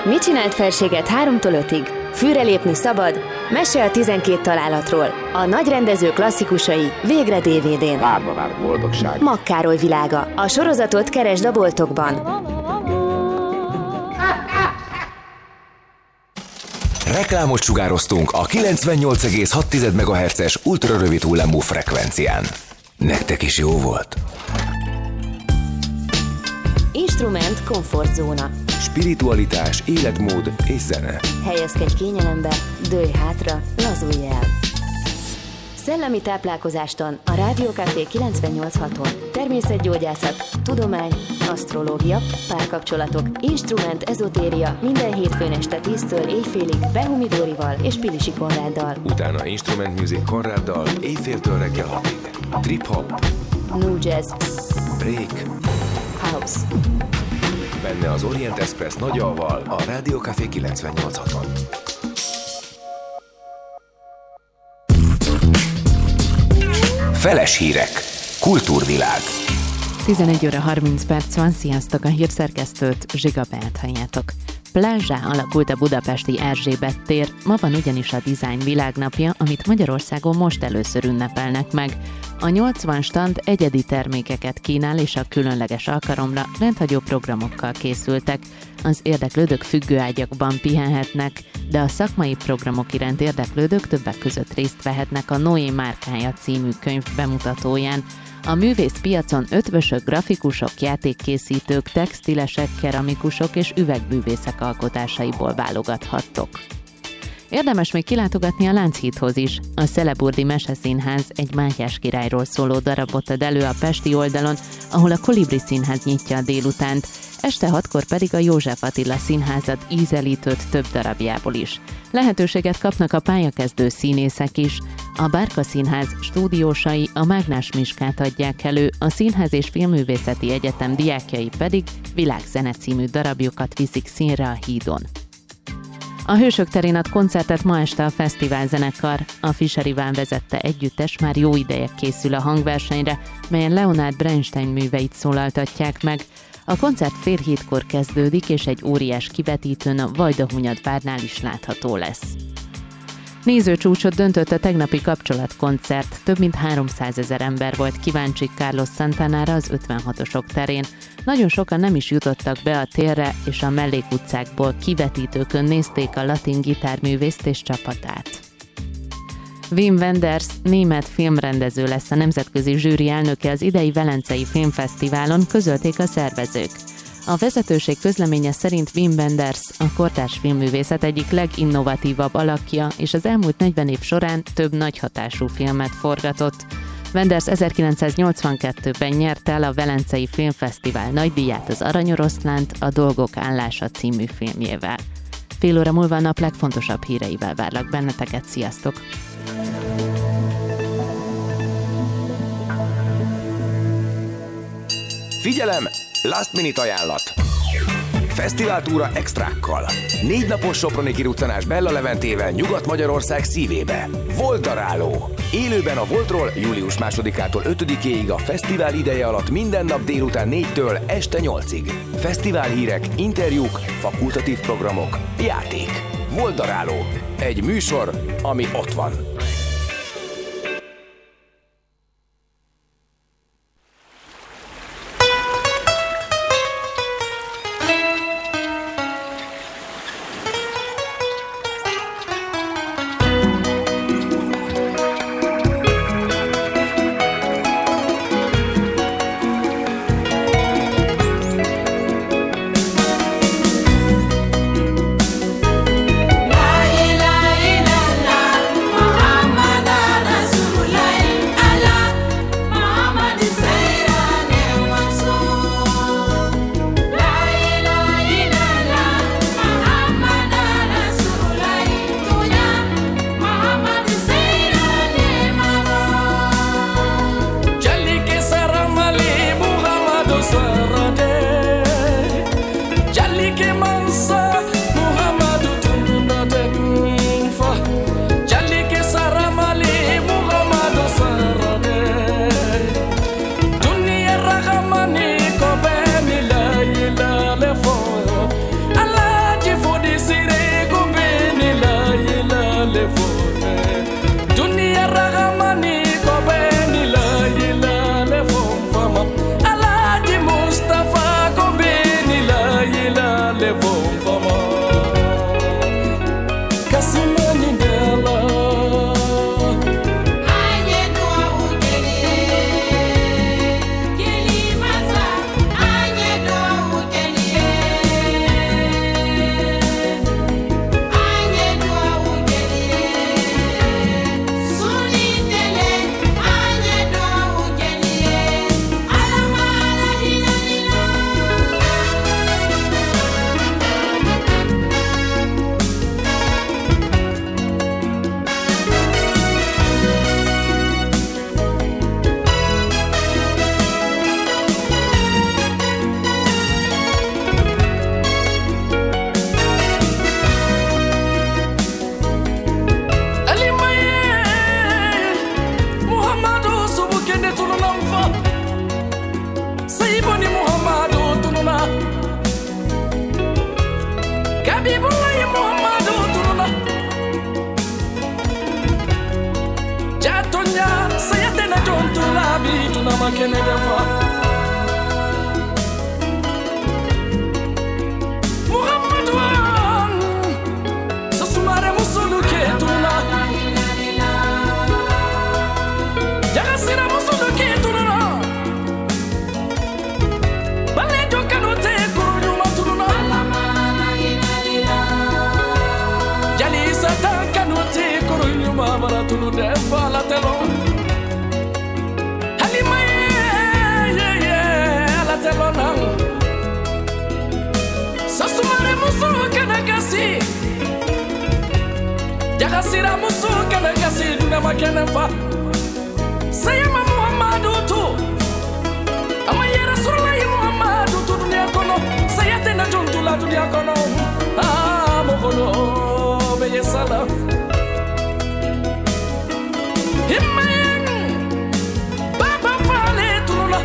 Mit csinált felséget 3-tól 5-ig? Fűre lépni szabad? Mese a 12 találatról. A nagy rendező klasszikusai végre DVD-n. Várva vár boldogság. Mag Károly világa. A sorozatot keresd a boltokban. Reklámot sugároztunk a 98,6 MHz-es ultrarövid hullámú frekvencián. Nektek is jó volt? Instrument komfortzóna. Spiritualitás, életmód és zene. Helyezkedj kényelembe, dőlj hátra, lazulj el. Szellemi táplálkozástan a Rádió Café 98.6-on. Természetgyógyászat, tudomány, asztrológia, párkapcsolatok, instrument, ezotéria minden hétfőn este 10-től éjfélig Behumi Dórival és Pilisi Konráddal. Utána Instrument Music Konráddal éjféltől reggel 6-ig. Trip-hop, New Jazz, break, house. benne az Orient Express nagyalval a Rádió Café 98.6-on. Feles hírek. Kultúrvilág. 11 óra 30 perc van, sziasztok, a hírszerkesztőt, Zsiga Beát halljátok. Plázsá alakult a budapesti Erzsébet tér, ma van ugyanis a Design Világnapja, amit Magyarországon most először ünnepelnek meg. A 80 stand egyedi termékeket kínál, és a különleges alkalomra rendhagyó programokkal készültek. Az érdeklődők függőágyakban pihenhetnek, de a szakmai programok iránt érdeklődők többek között részt vehetnek a Noé márkája című könyv bemutatóján. A művészpiacon ötvösök, grafikusok, játékkészítők, textilesek, keramikusok és üvegbűvészek alkotásaiból válogathattok. Érdemes még kilátogatni a Lánchídhoz is. A Szeleburdi Meseszínház egy Mátyás királyról szóló darabot ad elő a pesti oldalon, ahol a Kolibri Színház nyitja a délutánt, este 6-kor pedig a József Attila Színházat ízelítőt több darabjából is. Lehetőséget kapnak a pályakezdő színészek is. A Bárka Színház stúdiósai a Mágnás Miskát adják elő, a Színház és Filmművészeti Egyetem diákjai pedig Világzene című darabjukat viszik színre a hídon. A Hősök terén ad koncertet ma este a fesztiválzenekar. A Fischer Iván vezette együttes már jó ideje készül a hangversenyre, melyen Leonard Bernstein műveit szólaltatják meg. A koncert fél 7-kor kezdődik, és egy óriás kivetítőn a Vajdahunyadvárnál is látható lesz. Nézőcsúcsot döntött a tegnapi kapcsolatkoncert. Több mint 300 000 ember volt kíváncsi Carlos Santanára az 56-osok terén. Nagyon sokan nem is jutottak be a térre, és a mellékutcákból kivetítőkön nézték a latin gitárművészt és csapatát. Wim Wenders német filmrendező lesz a nemzetközi zsűri elnöke az idei Velencei Filmfesztiválon, közölték a szervezők. A vezetőség közleménye szerint Wim Wenders a kortárs filmművészet egyik leginnovatívabb alakja, és az elmúlt 40 év során több nagy hatású filmet forgatott. Wenders 1982-ben nyerte el a Velencei Filmfesztivál nagydíját, az Aranyoroszlánt a Dolgok állása című filmjével. Fél óra múlva a nap legfontosabb híreivel várlak benneteket, sziasztok! Figyelem! Last minute ajánlat! Fesztiváltúra extrákkal. 4 napos soproni kiruccanás Bella Leventével Nyugat-Magyarország szívébe. Volt daráló! Élőben a Voltról július 2-től 5-ig a fesztivál ideje alatt minden nap délután 4-től este 8-ig. Fesztiválhírek, interjúk, fakultatív programok, játék. Volt daráló! Egy műsor, ami ott van. La Habibullahi Muhammadu turuna Jatonya sayatena jontula bi tunama kene defa Muhammadu sasumare musulu ke turuna Jagasira musulu ke turuna Balle jokano te kuruma turuna Jali satan kanu te kuruma bara turuna fala telo Halima ye ala telo na Sasumare musulu kana kasi Jagasira musulu kana kasi tunama kene fa Sayama Muhammadu tu Ama ya Rasulullahi Muhammadu tu dunia kono Sayatena jontula dunia kono Mokono beye salam Himmayen Baba fale tuluna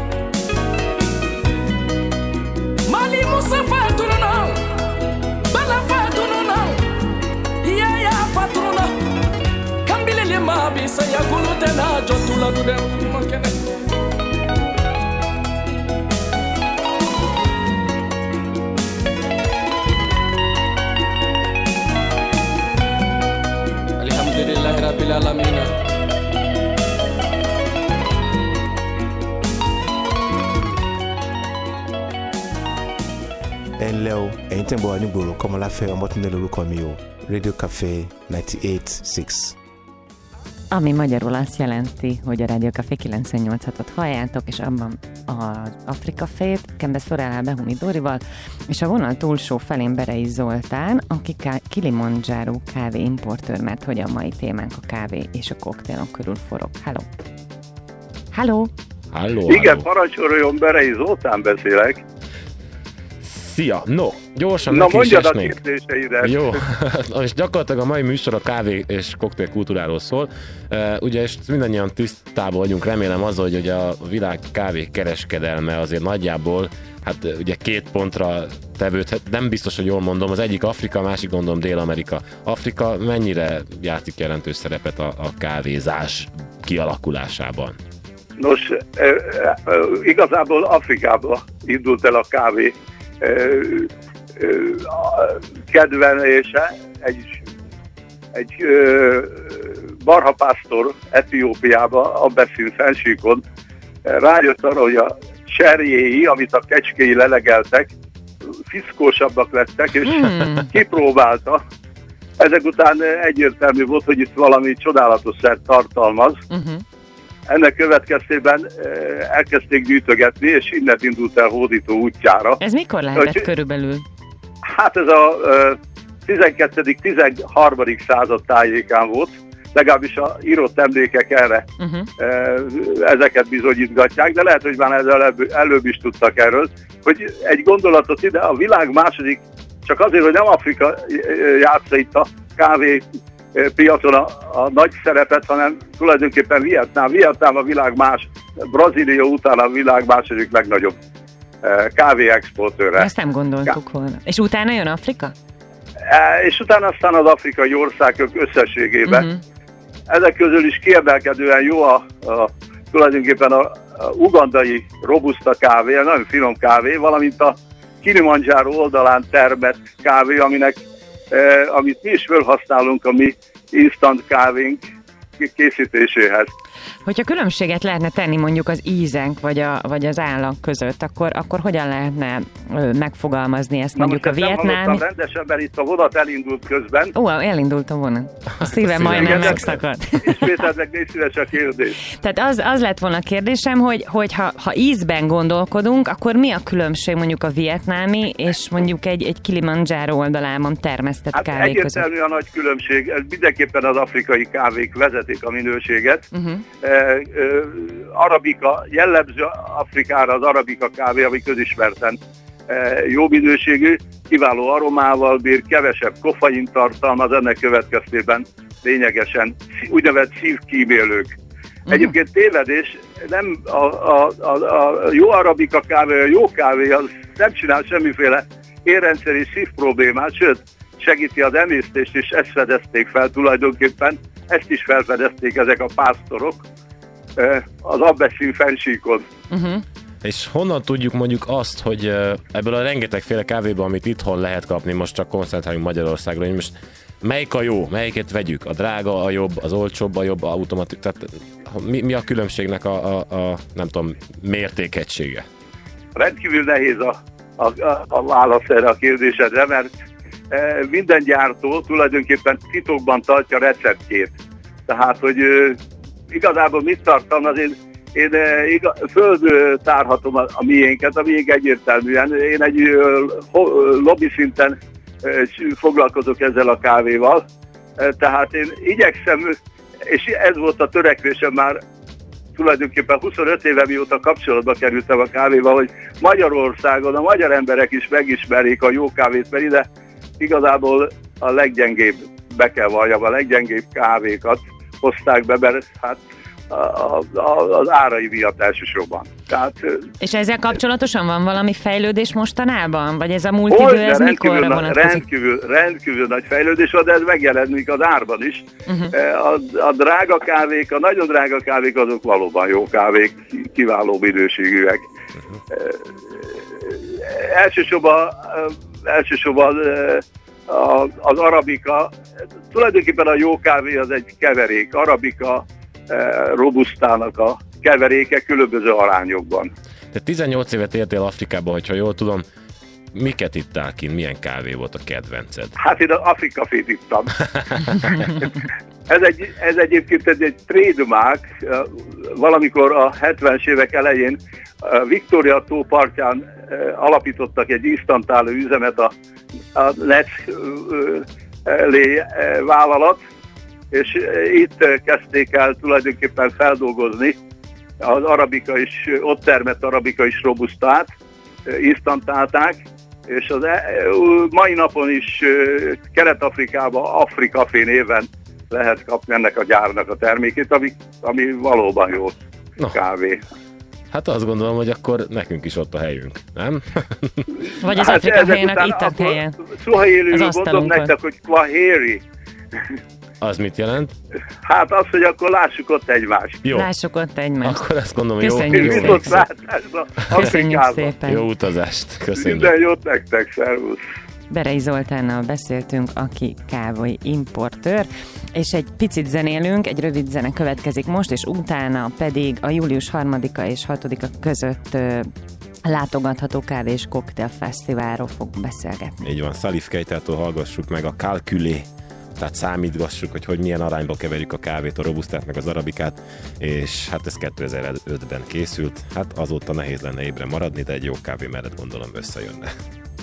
Mali Musafa tuluna Bala fa tuluna Yaya fa tuluna Kambilele mabi saya kulutena jontula dunia makene Alhamdulillahi Rabbil Alamin ẹnlẹ́ o ẹ̀yin tẹ́ ń bọ̀ wá nígboro Kọ́mọláfẹ́ Ọmọ́túndé lórúkọ mi o Radio Café 98.6. Ami magyarul azt jelenti, hogy a Rádió Café 98-at halljátok, és abban az Afrika Fét, Kembe Szorálá Behumi Dórival, és a vonal túlsó felén Berei Zoltán, aki Kilimanjaro kávé importőr, mert hogy a mai témánk a kávé és a koktélok körül forog. Hello! Hello! Halló, igen, halló. parancsoljon, Berei Zoltán beszélek. Szia! No, gyorsan Na neki is mondjad a esnénk. kérdéseidet. Jó, és gyakorlatilag a mai műsor a kávé és koktél kultúráról szól. Ugye, és mindannyian tisztában vagyunk, remélem azzal, hogy ugye a világ kávé kereskedelme azért nagyjából, hát ugye 2 pontra tevődhet, nem biztos, hogy jól mondom, az egyik Afrika, a másik gondolom Dél-Amerika. Afrika mennyire játszik jelentős szerepet a kávézás kialakulásában? Nos, igazából Afrikába indult el a kávé kedvelése. Egy marhapásztor Etiópiába, Abbeszin fennsíkon rájött arra, hogy a cserjéi, amit a kecskéi lelegeltek, fiszkósabbak lettek, és kipróbálta. Ezek után egyértelmű volt, hogy itt valami csodálatos szert tartalmaz. Ennek következtében elkezdték gyűjtögetni, és innen indult el hódító útjára. Ez mikor lehetett körülbelül? Hát ez a 12.-13. század tájékán volt, legalábbis a írott emlékek erre ezeket bizonyítgatják, de lehet, hogy már előbb is tudtak erről, hogy egy gondolatot ide, a világ második, csak azért, hogy nem Afrika játsza itt a kávé piacon a nagy szerepet, hanem tulajdonképpen Vietnám. Vietnám a világ Brazília után a világ második legnagyobb kávé exportőre. Ezt nem gondoltuk volna. És utána jön Afrika? És utána aztán az afrikai országok összességében. Ezek közül is kiemelkedően jó tulajdonképpen a ugandai robusta kávé, a nagyon finom kávé, valamint a Kilimanjaro oldalán termett kávé, amit mi is felhasználunk a mi instant kávénk készítéséhez. Hogyha különbséget lehetne tenni mondjuk az ízenk vagy az állam között, akkor hogyan lehetne megfogalmazni ezt mondjuk a vietnámi? Rendesebben itt a vonat elindult közben. Ó, elindult a vonat. A szívem majdnem megszakadt. Ismételd meg, légy szíves a kérdés. Tehát az lett volna a kérdésem, hogy ha ízben gondolkodunk, akkor mi a különbség mondjuk a vietnámi és mondjuk egy Kilimanjaro oldalában termesztett kávé között? Egyértelmű a nagy különbség. Ez mindenképpen az afrikai kávék vezetik a minőséget. Arabika, jellemző Afrikára az arabika kávé, ami közismerten jó minőségű, kiváló aromával bír, kevesebb koffein tartalmaz, ennek következtében lényegesen úgynevezett szívkímélők. Egyébként tévedés, nem a jó arabika kávé, a jó kávé, az nem csinál semmiféle érrendszer és szív problémát, sőt, segíti az emésztést, és ezt fedezték fel tulajdonképpen, ezt is felfedezték ezek a pásztorok az Abbeszin fennsíkon. És honnan tudjuk mondjuk azt, hogy ebből a rengetegféle kávéból, amit itthon lehet kapni, most csak koncentráljunk Magyarországra, hogy most melyik a jó, melyiket vegyük? A drága a jobb, az olcsóbb a jobb, automatik, tehát mi a különbségnek a nem tudom, mértékegysége? Rendkívül nehéz a válasz erre a kérdésedre, mert minden gyártó tulajdonképpen titokban tartja receptjét. Tehát, hogy igazából mit tartalmaz, én földtárhatom a miénket, a miénk egyértelműen. Én egy lobby szinten foglalkozok ezzel a kávéval, tehát én igyekszem, és ez volt a törekvésem már tulajdonképpen 25 éve, mióta kapcsolatba kerültem a kávéval, hogy Magyarországon a magyar emberek is megismerjék a jó kávét, mert ide igazából a leggyengébb, be kell valljam, a leggyengébb kávékat hozták be, mert hát az árai miatt elsősorban. Tehát, és ezzel kapcsolatosan van valami fejlődés mostanában? Vagy ez a múlt idő, ez mikorra vonatkozik? Rendkívül nagy fejlődés van, de ez megjelenik az árban is. A drága kávék, a nagyon drága kávék azok valóban jó kávék, kiváló minőségűek. Elsősorban az arabika, tulajdonképpen a jó kávé az egy keverék, arabika, robusztának a keveréke különböző arányokban. Te 18 évet éltél Afrikában, hogyha jól tudom, miket ittál kint? Milyen kávé volt a kedvenced? Hát én az Afrikafét ittam. Ez egyébként egy trademark, valamikor a 70-es évek elején Victoria tó partján alapítottak egy instantáló üzemet, a Nestlé vállalat, és itt kezdték el tulajdonképpen feldolgozni az arabika is, ott termett arabika is robusztát, instantálták, és az mai napon is Kelet-Afrikában Afrikafé néven lehet kapni ennek a gyárnak a termékét, ami valóban jó kávé. Hát azt gondolom, hogy akkor nekünk is ott a helyünk, nem? Vagy az Afrikafének itt a helyen. Szuhaélőről mondom nektek, hogy Kwaheri. Az mit jelent? Hát az, hogy akkor lássuk ott egymást. Jó. Lássuk ott egymást. Akkor ezt gondolom, köszönjük jó. Köszönjük szépen. Jó utazást. Köszönjük. Minden jót nektek, szervusz. Berei Zoltánnal beszéltünk, aki kávai importőr, és egy picit zenélünk, egy rövid zene következik most, és utána pedig a július 3-a és 6-a között látogatható kávé és koktél fesztiválról fog beszélgetni. Így van, Salif Keitától hallgassuk meg a Calculé, tehát számítgassuk, hogy milyen arányba keverjük a kávét, a robusztát, meg az arabikát, és hát ez 2005-ben készült, hát azóta nehéz lenne ébre maradni, de egy jó kávé mellett gondolom összejönne.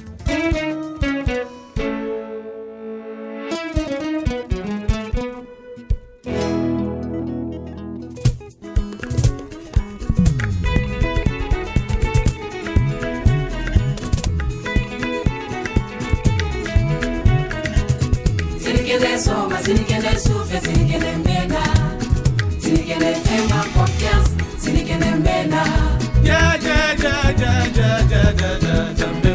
Sinikele souffle, sinikele mbena, sinikele fema confiance, sinikele mbena. Yeah, yeah, yeah, yeah, yeah, yeah, yeah, yeah.